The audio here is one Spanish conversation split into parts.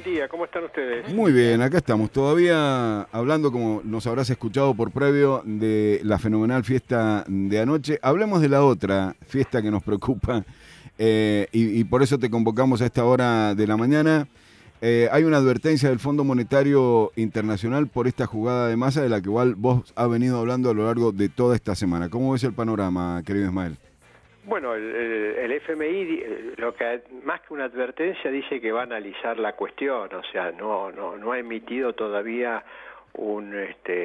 buen día, ¿cómo están ustedes? Muy bien, acá estamos todavía hablando, como nos habrás escuchado por previo, de la fenomenal fiesta de anoche. Hablemos de la otra fiesta que nos preocupa y por eso te convocamos a esta hora de la mañana. Hay una advertencia del Fondo Monetario Internacional por esta jugada de masa de la que igual vos has venido hablando a lo largo de toda esta semana. ¿Cómo ves el panorama, querido Ismael? Bueno, el FMI, lo que más que una advertencia, dice que va a analizar la cuestión, o sea, no ha emitido todavía un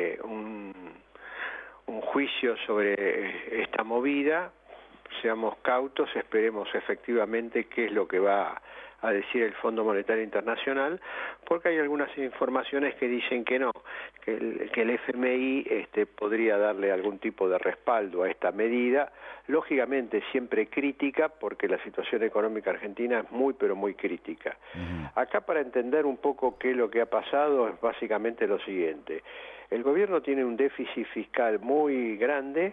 juicio sobre esta movida. Seamos cautos, esperemos efectivamente qué es lo que va a decir el Fondo Monetario Internacional, porque hay algunas informaciones que dicen que no, que el FMI podría darle algún tipo de respaldo a esta medida, lógicamente siempre crítica, porque la situación económica argentina es muy, pero muy crítica. Acá, para entender un poco qué es lo que ha pasado, es básicamente lo siguiente: el gobierno tiene un déficit fiscal muy grande,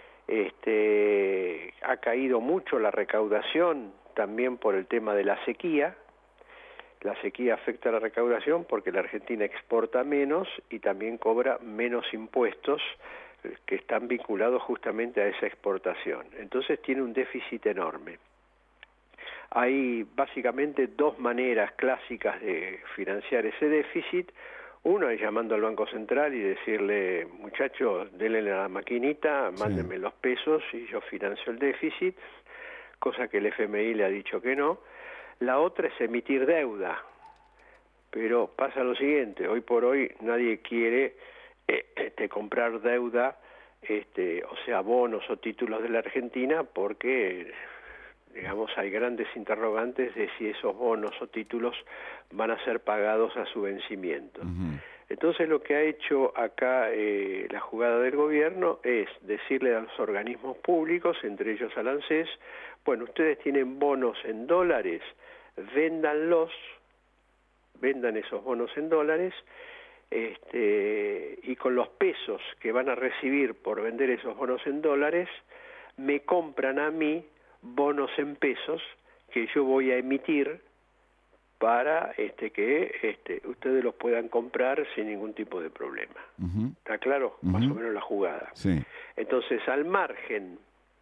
ha caído mucho la recaudación, también por el tema de la sequía. La sequía afecta a la recaudación porque la Argentina exporta menos y también cobra menos impuestos que están vinculados justamente a esa exportación. Entonces tiene un déficit enorme. Hay básicamente dos maneras clásicas de financiar ese déficit. Uno es llamando al Banco Central y decirle: muchachos, denle a la maquinita, mándenme los pesos y yo financio el déficit, cosa que el FMI le ha dicho que no. La otra es emitir deuda, pero pasa lo siguiente: hoy por hoy nadie quiere comprar deuda, o sea, bonos o títulos de la Argentina, porque digamos hay grandes interrogantes de si esos bonos o títulos van a ser pagados a su vencimiento. Entonces lo que ha hecho acá la jugada del gobierno es decirle a los organismos públicos, entre ellos al ANSES: bueno, ustedes tienen bonos en dólares, véndanlos, vendan esos bonos en dólares, y con los pesos que van a recibir por vender esos bonos en dólares, me compran a mí bonos en pesos que yo voy a emitir para que ustedes los puedan comprar sin ningún tipo de problema. ¿Está claro? Más o menos la jugada. Sí. Entonces, al margen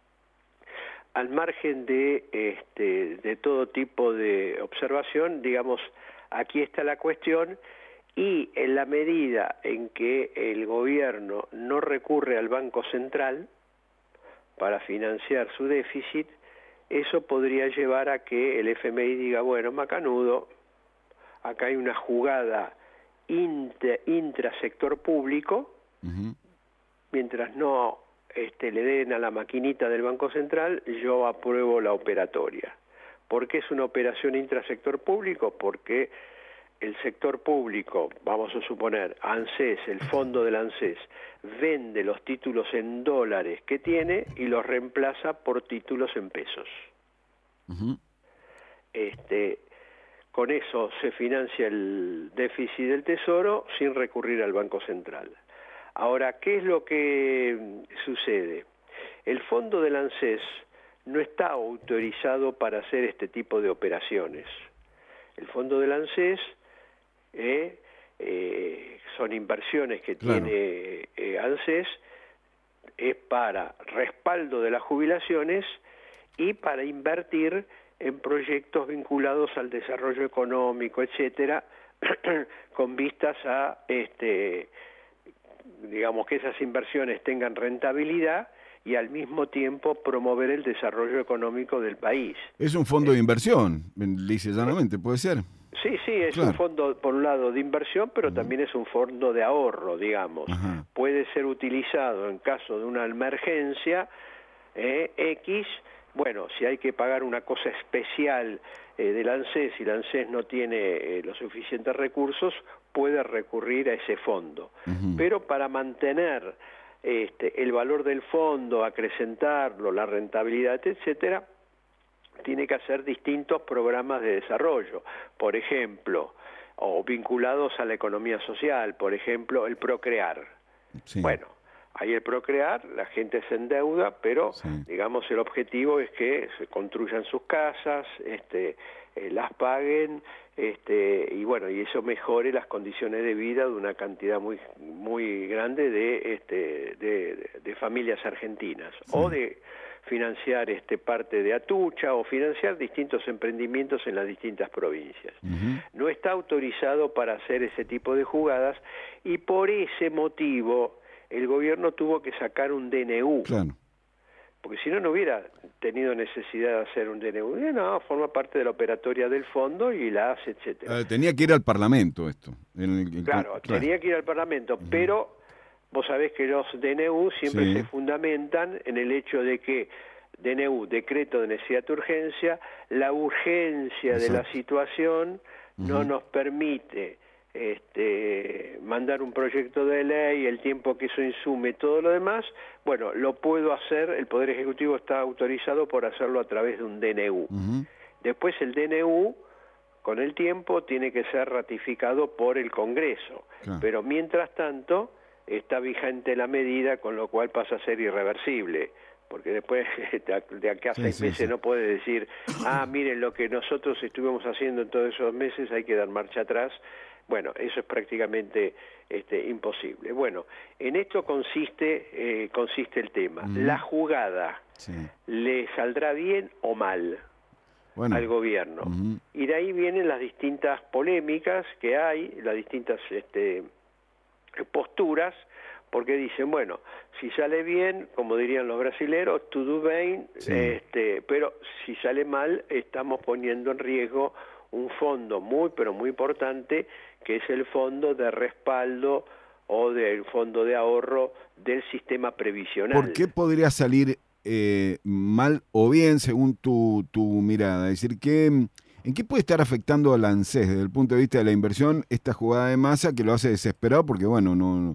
de todo tipo de observación, digamos, aquí está la cuestión, y en la medida en que el gobierno no recurre al Banco Central para financiar su déficit, eso podría llevar a que el FMI diga: bueno, macanudo, acá hay una jugada intrasector público, mientras no le den a la maquinita del Banco Central, yo apruebo la operatoria. ¿Por qué es una operación intrasector público? Porque el sector público, vamos a suponer, ANSES, el fondo del ANSES, vende los títulos en dólares que tiene y los reemplaza por títulos en pesos. Con eso se financia el déficit del Tesoro sin recurrir al Banco Central. Ahora, ¿qué es lo que sucede? El fondo del ANSES no está autorizado para hacer este tipo de operaciones. El fondo del ANSES son inversiones que tiene ANSES, es para respaldo de las jubilaciones y para invertir en proyectos vinculados al desarrollo económico, etcétera, con vistas a digamos que esas inversiones tengan rentabilidad y al mismo tiempo promover el desarrollo económico del país. Es un fondo de inversión, lisa y llanamente, ¿puede ser? Sí, es un fondo, por un lado, de inversión, pero también es un fondo de ahorro, digamos. Puede ser utilizado en caso de una emergencia X. Bueno, si hay que pagar una cosa especial del ANSES y el ANSES no tiene los suficientes recursos, puede recurrir a ese fondo. Pero para mantener el valor del fondo, acrecentarlo, la rentabilidad, etcétera, tiene que hacer distintos programas de desarrollo, por ejemplo, o vinculados a la economía social, por ejemplo, el Procrear. Bueno, hay el Procrear, la gente se endeuda, pero digamos el objetivo es que se construyan sus casas, las paguen y bueno, y eso mejore las condiciones de vida de una cantidad muy grande de familias argentinas, sí. O de financiar parte de Atucha o financiar distintos emprendimientos en las distintas provincias. No está autorizado para hacer ese tipo de jugadas y por ese motivo el gobierno tuvo que sacar un DNU. Claro. Porque si no, no hubiera tenido necesidad de hacer un DNU. No, forma parte de la operatoria del fondo y la hace, etcétera. Tenía que ir al Parlamento esto. Claro, tenía que ir al Parlamento, pero vos sabés que los DNU siempre se fundamentan en el hecho de que DNU, decreto de necesidad de urgencia, la urgencia de la situación no nos permite mandar un proyecto de ley, el tiempo que eso insume, todo lo demás, bueno, lo puedo hacer, el Poder Ejecutivo está autorizado por hacerlo a través de un DNU. Después el DNU, con el tiempo, tiene que ser ratificado por el Congreso, pero mientras tanto está vigente la medida, con lo cual pasa a ser irreversible, porque después de acá a 6 meses no puede decir, miren, lo que nosotros estuvimos haciendo en todos esos meses hay que dar marcha atrás. Bueno, eso es prácticamente imposible. Bueno, en esto consiste el tema. La jugada, ¿le saldrá bien o mal al gobierno? Y de ahí vienen las distintas polémicas que hay, las distintas posturas, porque dicen, bueno, si sale bien, como dirían los brasileros, tudo bem, pero si sale mal, estamos poniendo en riesgo un fondo pero muy importante, que es el fondo de respaldo o del fondo de ahorro del sistema previsional. ¿Por qué podría salir mal o bien según tu mirada? Es decir, ¿en qué puede estar afectando al ANSES desde el punto de vista de la inversión esta jugada de masa que lo hace desesperado? Porque bueno, no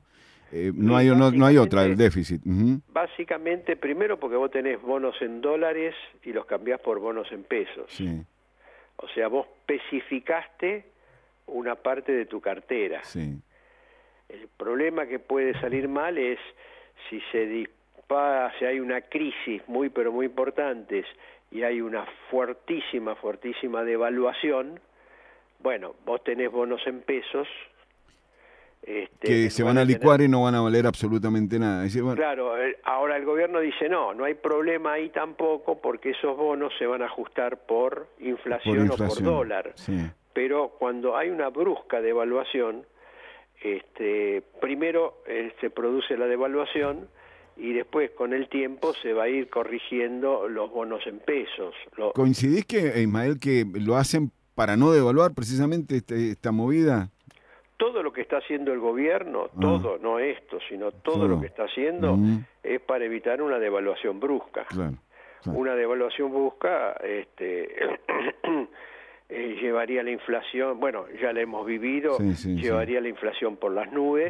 hay otra, el déficit. Básicamente, primero porque vos tenés bonos en dólares y los cambiás por bonos en pesos. Sí. O sea, vos especificaste una parte de tu cartera. Sí. El problema que puede salir mal es si si hay una crisis pero muy importante y hay una fuertísima devaluación. Bueno, vos tenés bonos en pesos que se van a licuar y no van a valer absolutamente nada. Es decir, bueno, claro, ahora el gobierno dice no hay problema ahí tampoco, porque esos bonos se van a ajustar por inflación o por dólar. Pero cuando hay una brusca devaluación, primero se produce la devaluación y después con el tiempo se va a ir corrigiendo los bonos en pesos. ¿Coincidís que, Ismael, que lo hacen para no devaluar precisamente esta movida? Todo lo que está haciendo el gobierno, todo, no esto, sino todo lo que está haciendo es para evitar una devaluación brusca. Claro. Una devaluación brusca llevaría la inflación, bueno, ya la hemos vivido, llevaría la inflación por las nubes,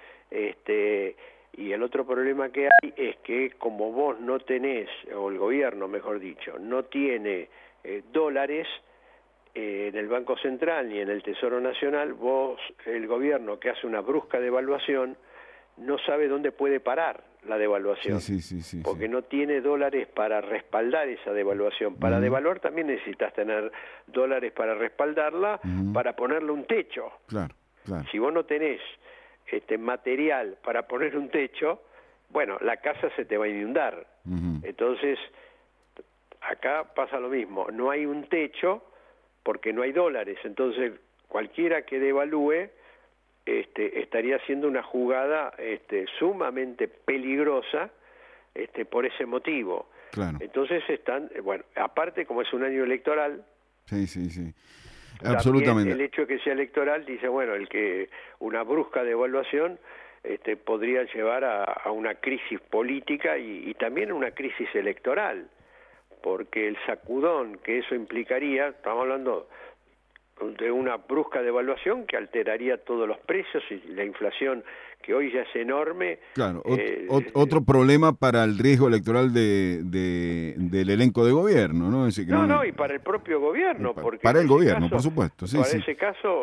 y el otro problema que hay es que como vos no tenés, o el gobierno mejor dicho, no tiene dólares en el Banco Central ni en el Tesoro Nacional, el gobierno que hace una brusca devaluación no sabe dónde puede parar la devaluación, porque no tiene dólares para respaldar esa devaluación. Para devaluar también necesitas tener dólares para respaldarla, para ponerle un techo. Claro. Si vos no tenés material para poner un techo, bueno, la casa se te va a inundar. Entonces, acá pasa lo mismo, no hay un techo porque no hay dólares, entonces cualquiera que devalúe estaría haciendo una jugada sumamente peligrosa por ese motivo. Claro. Entonces bueno, aparte como es un año electoral, absolutamente. El hecho de que sea electoral dice, bueno, una brusca devaluación podría llevar a una crisis política y también a una crisis electoral, porque el sacudón que eso implicaría, estamos hablando de una brusca devaluación que alteraría todos los precios y la inflación que hoy ya es enorme. Claro, otro problema para el riesgo electoral del elenco de gobierno, ¿no? Y para el propio gobierno. Porque para el gobierno, por supuesto. Ese caso,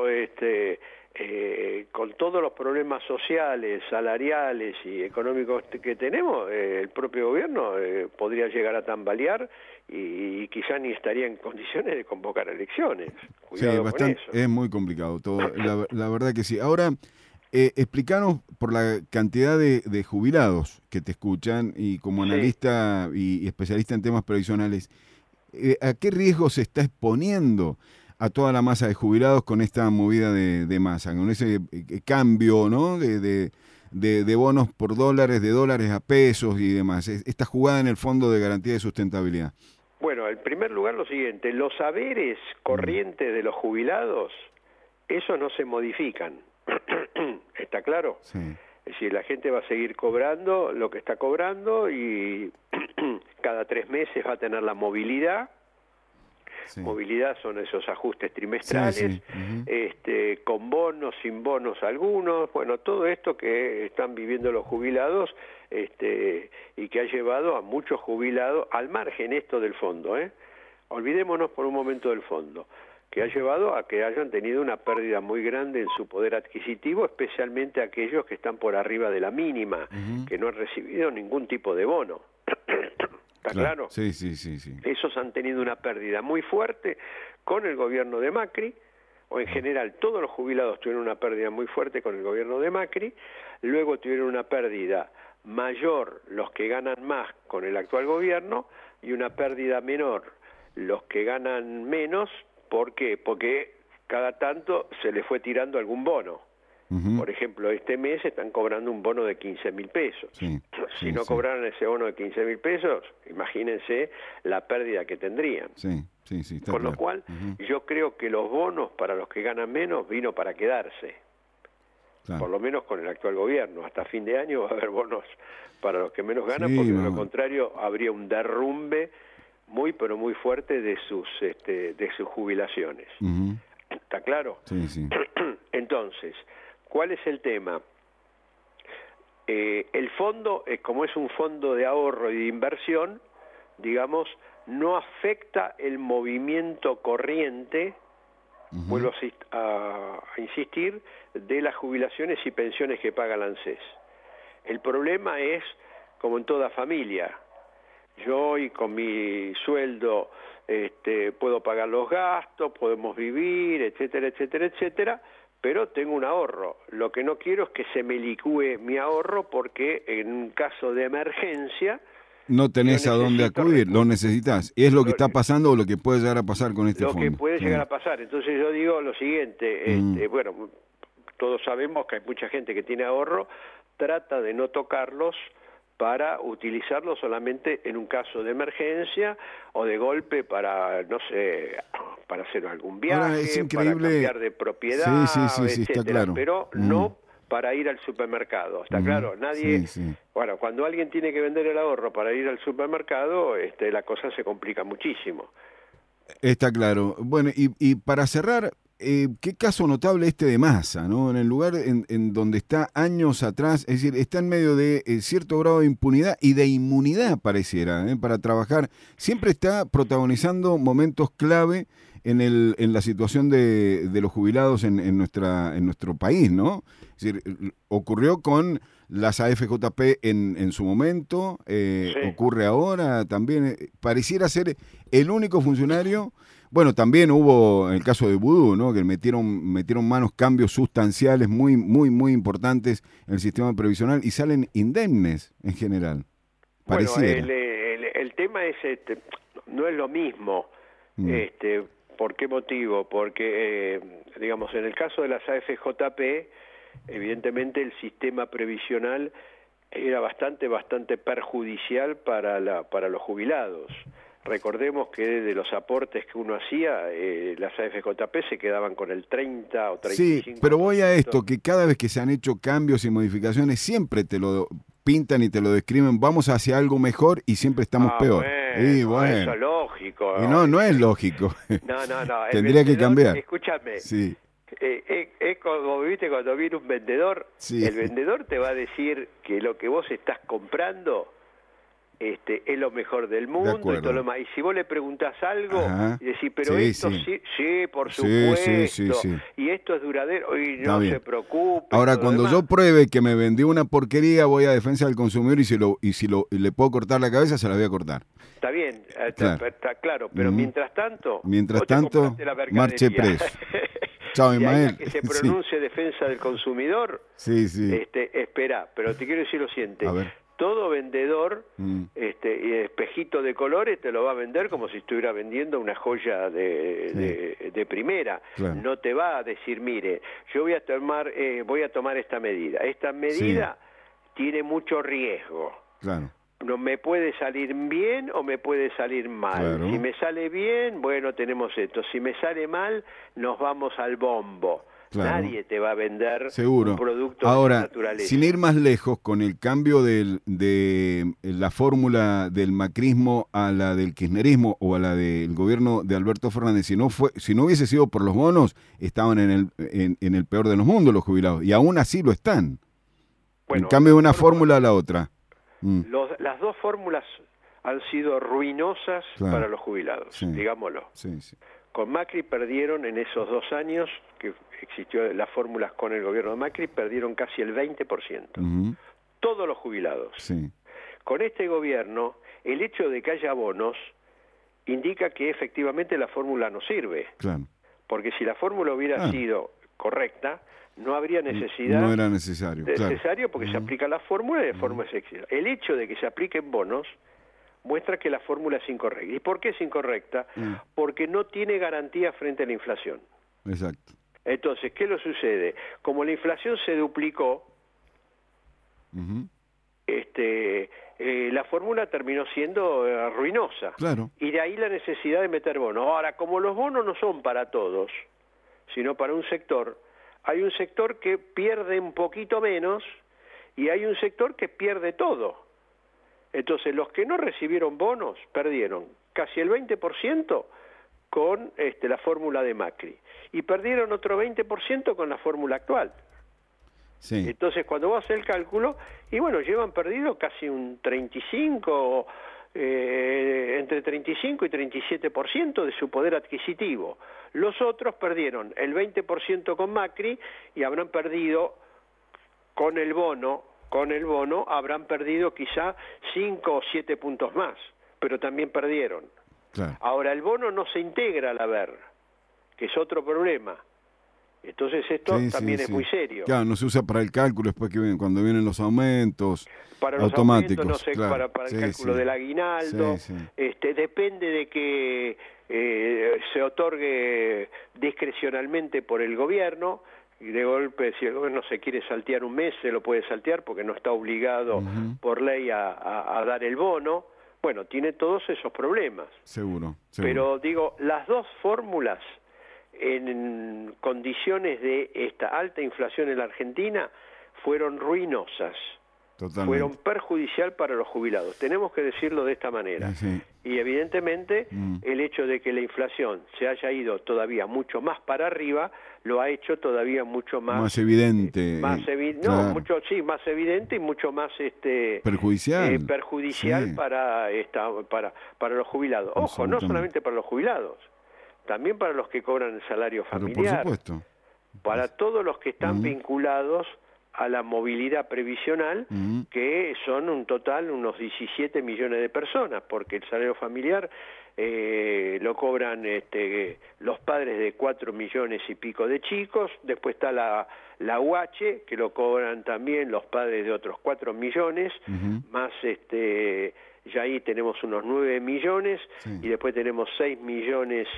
con todos los problemas sociales, salariales y económicos que tenemos, el propio gobierno podría llegar a tambalear y quizá ni estaría en condiciones de convocar elecciones. Sí, Cuidado con eso. es muy complicado todo, la verdad que sí. Ahora, explícanos por la cantidad de jubilados que te escuchan y como Sí. analista y especialista en temas previsionales, ¿a qué riesgo se está exponiendo a toda la masa de jubilados con esta movida de masa, con ese cambio, ¿no? De bonos por dólares, de dólares a pesos y demás? Esta jugada en el Fondo de Garantía de Sustentabilidad. Bueno, en primer lugar lo siguiente, los saberes Mm. corrientes de los jubilados, esos no se modifican. ¿Está claro? Sí, Es decir, la gente va a seguir cobrando lo que está cobrando y cada 3 meses va a tener la movilidad. sí. Movilidad son esos ajustes Sí, trimestrales, sí. Ujú. con bonos, sin bonos algunos, bueno, todo esto que están viviendo los jubilados y que ha llevado a muchos jubilados, al margen esto del fondo, olvidémonos por un momento del fondo, que ha llevado a que hayan tenido una pérdida muy grande en su poder adquisitivo, especialmente aquellos que están por arriba de la mínima, Ujú. que no han recibido ningún tipo de bono. ¿Está claro? Sí, sí, sí, sí. Esos han tenido una pérdida muy fuerte con el gobierno de Macri, o en general todos los jubilados tuvieron una pérdida muy fuerte con el gobierno de Macri, luego tuvieron una pérdida mayor los que ganan más con el actual gobierno y una pérdida menor los que ganan menos. ¿Por qué? Porque cada tanto se les fue tirando algún bono. Ujú. Por ejemplo, este mes están cobrando un bono de 15.000 pesos. Sí, Si sí, no sí. cobraran ese bono de 15.000 pesos, imagínense la pérdida que tendrían. Sí, sí, sí, está Con lo claro. cual, Ujú. yo creo que los bonos para los que ganan menos vino para quedarse, por Claro. lo menos con el actual gobierno. Hasta fin de año va a haber bonos para los que menos ganan, Sí, porque de lo mamá. contrario habría un derrumbe muy, pero muy fuerte de sus jubilaciones. Ujú. ¿Está claro? Sí, sí. Entonces, ¿cuál es el tema? El fondo, como es un fondo de ahorro y de inversión, digamos, no afecta el movimiento corriente, Ujú. vuelvo a insistir, de las jubilaciones y pensiones que paga la ANSES. El problema es, como en toda familia, yo hoy con mi sueldo puedo pagar los gastos, podemos vivir, etcétera, etcétera, etcétera, pero tengo un ahorro. Lo que no quiero es que se me licúe mi ahorro porque en un caso de emergencia No yo tenés a dónde necesito acudir, lo necesitas. Y es lo que está pasando o lo que puede llegar a pasar con este lo que fondo. puede Sí. llegar a pasar. Entonces yo digo lo siguiente, Mm. bueno, todos sabemos que hay mucha gente que tiene ahorro, trata de no tocarlos para utilizarlos solamente en un caso de emergencia o de golpe para, no sé, para hacer algún Ahora es viaje, para increíble. cambiar de Sí, sí, propiedad, sí, sí, está etcétera, claro. pero Mm. no para ir al supermercado. ¿Está Ujú. claro? Nadie, Sí, sí. bueno, cuando alguien tiene que vender el ahorro para ir al supermercado, la cosa se complica muchísimo. Está claro. Bueno, y para cerrar, qué caso notable este de Massa, ¿no? En el lugar en donde está años atrás, es decir, está en medio de cierto grado de impunidad y de inmunidad, pareciera, para trabajar. Siempre está protagonizando momentos clave en la situación de los jubilados en nuestro país, ¿no? Es decir, ocurrió con las AFJP en su momento, Sí. ocurre ahora también. Pareciera ser el único funcionario. Bueno, también hubo el caso de Vudú, ¿no? Que metieron manos cambios sustanciales muy, muy, muy importantes en el sistema previsional y salen indemnes en general. Bueno, Pareciera. el tema es, no es lo mismo. Mm. ¿Por qué motivo? Porque, digamos, en el caso de las AFJP, evidentemente el sistema previsional era bastante perjudicial para los jubilados. Recordemos que de los aportes que uno hacía, las AFJP se quedaban con el 30 o 35%. Sí, pero voy a esto, que cada vez que se han hecho cambios y modificaciones, siempre te lo pintan y te lo describen, vamos hacia algo mejor y siempre estamos peor. Y Bueno, eso bueno, es lógico. y no es lógico. No, el Tendría que vendedor, cambiar. escúchame, Sí, es como, viste, cuando viene un vendedor, sí. el vendedor te va a decir que lo que vos estás comprando es lo mejor del mundo y todo lo demás. Y si vos le preguntás algo, Ajá. y decís, pero Sí, esto sí. sí, por Sí, supuesto, sí, sí, sí. y esto es duradero, y Está no bien. se preocupe. Ahora, todo lo cuando demás. yo pruebe que me vendió una porquería, voy a defensa del consumidor y le puedo cortar la cabeza, se la voy a cortar. Está bien, Claro. está claro, pero mientras tanto, Mientras vos te tanto, compraste la marche mercadería. preso. Chao, De ahí a Ismael. que se Sí, pronuncie defensa del consumidor, sí, sí. espera, pero te quiero decir lo siguiente, A ver. todo vendedor, Mm. y espejito de colores te lo va a vender como si estuviera vendiendo una joya de primera. Claro. No te va a decir, mire, yo voy a tomar esta medida. Esta medida tiene mucho riesgo. Claro. No me puede salir bien o me puede salir mal. Claro. Si me sale bien, bueno, tenemos esto. Si me sale mal, nos vamos al bombo. Claro. Nadie te va a vender Seguro. un producto Ahora, de esa naturaleza. sin ir más lejos, con el cambio de la fórmula del macrismo a la del kirchnerismo o a la del gobierno de Alberto Fernández, si no hubiese sido por los bonos, estaban en el peor de los mundos los jubilados, y aún así lo están. Bueno, en cambio de una fórmula a la otra. Las dos fórmulas han sido ruinosas para los jubilados, digámoslo. Sí, sí. Con Macri perdieron en esos 2 años que existió las fórmulas con el gobierno de Macri, perdieron casi el 20%. Todos los jubilados. Sí. Con este gobierno, el hecho de que haya bonos indica que efectivamente la fórmula no sirve. Claro. Porque si la fórmula hubiera sido correcta, no habría necesidad. No era necesario. Necesario porque se aplica la fórmula y de forma excepcional. El hecho de que se apliquen bonos muestra que la fórmula es incorrecta. ¿Y por qué es incorrecta? Porque no tiene garantía frente a la inflación. Exacto. Entonces, ¿qué le sucede? Como la inflación se duplicó, la fórmula terminó siendo ruinosa. Claro. Y de ahí la necesidad de meter bonos. Ahora, como los bonos no son para todos, sino para un sector, hay un sector que pierde un poquito menos y hay un sector que pierde todo. Entonces, los que no recibieron bonos perdieron casi el 20% con la fórmula de Macri y perdieron otro 20% con la fórmula actual. Sí. Entonces, cuando vos haces el cálculo, y bueno, llevan perdido casi un 35, entre 35 y 37% de su poder adquisitivo. Los otros perdieron el 20% con Macri y habrán perdido con el bono habrán perdido quizá 5 o 7 puntos más, pero también perdieron. Claro. Ahora, el bono no se integra al haber, que es otro problema. Entonces esto también es muy serio. Claro, no se usa para el cálculo después cuando vienen los aumentos para los automáticos. Aumentos, no sé, claro. para el cálculo del aguinaldo. Depende de que se otorgue discrecionalmente por el gobierno. Y de golpe, si el gobierno se quiere saltear un mes, se lo puede saltear porque no está obligado por ley a dar el bono. Bueno, tiene todos esos problemas. Seguro. Pero digo, las dos fórmulas en condiciones de esta alta inflación en la Argentina fueron ruinosas. Totalmente. Fueron perjudicial para los jubilados. Tenemos que decirlo de esta manera. Y evidentemente el hecho de que la inflación se haya ido todavía mucho más para arriba lo ha hecho todavía mucho más evidente. Más evidente y mucho más perjudicial para los jubilados. Ojo, no solamente para los jubilados, también para los que cobran el salario familiar. Pero por supuesto. Para todos los que están vinculados a la movilidad previsional, que son un total unos 17 millones de personas, porque el salario familiar lo cobran los padres de 4 millones y pico de chicos, después está la UH, que lo cobran también los padres de otros 4 millones, más ya ahí tenemos unos 9 millones, y después tenemos 6 millones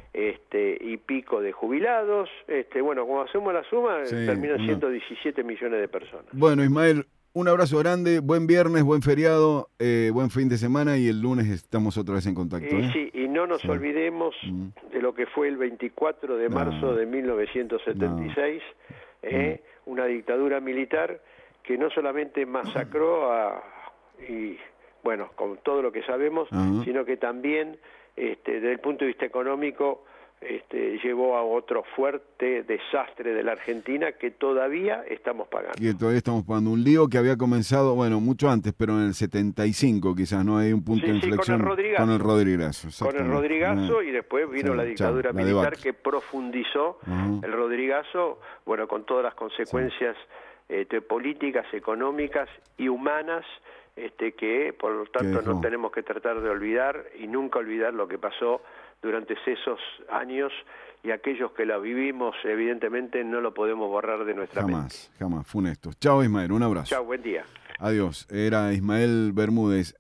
y pico de jubilados. Bueno, como hacemos la suma, terminan siendo 17 millones de personas. Bueno, Ismael, un abrazo grande, buen viernes, buen feriado, buen fin de semana, y el lunes estamos otra vez en contacto. Sí, y no nos olvidemos de lo que fue el 24 de marzo de 1976, una dictadura militar que no solamente masacró y bueno, con todo lo que sabemos, sino que también desde el punto de vista económico llevó a otro fuerte desastre de la Argentina que todavía estamos pagando. Que todavía estamos pagando un lío que había comenzado, bueno, mucho antes, pero en el 75 quizás, ¿no? Hay un punto de inflexión con el Rodrigazo. Con el Rodrigazo, Y después vino la dictadura militar que profundizó el Rodrigazo, bueno, con todas las consecuencias políticas, económicas y humanas, que por lo tanto no tenemos que tratar de olvidar y nunca olvidar lo que pasó durante esos años, y aquellos que la vivimos evidentemente no lo podemos borrar de nuestra mente. Jamás, funestos. Chao Ismael, un abrazo. Chao, buen día. Adiós, era Ismael Bermúdez.